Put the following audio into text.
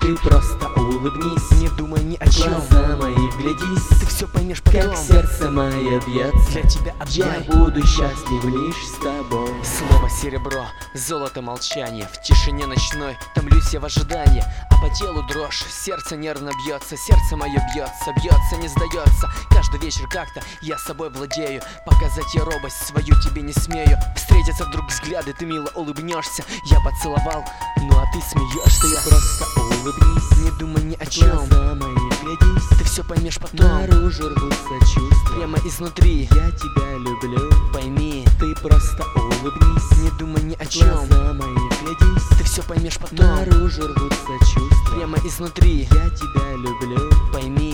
Ты просто улыбнись, не думай ни о чем. глаза мои вглядись, Ты все поймешь потом. как сердце мое бьется. Для тебя Я отдай. буду счастлив лишь с тобой. Слово серебро, золото молчание. В тишине ночной томлюсь я в ожидании. А по телу дрожь, сердце нервно бьется. Сердце мое бьется, бьется, не сдается. Каждый вечер как-то я собой владею. Показать я робость свою тебе не смею. Встретятся вдруг взгляды, ты мило улыбнешься. Я поцеловал, ну а ты смеешься. Ты просто улыбнись, Не думай ни о чем. глаза мои вглядись, Ты все поймешь потом. наружу рвутся чувства. Прямо изнутри, Я тебя люблю, пойми. ты просто улыбнись, Не думай ни о чем. глаза мои вглядись, Ты все поймешь потом. наружу рвутся чувства. Прямо изнутри, Я тебя люблю. пойми.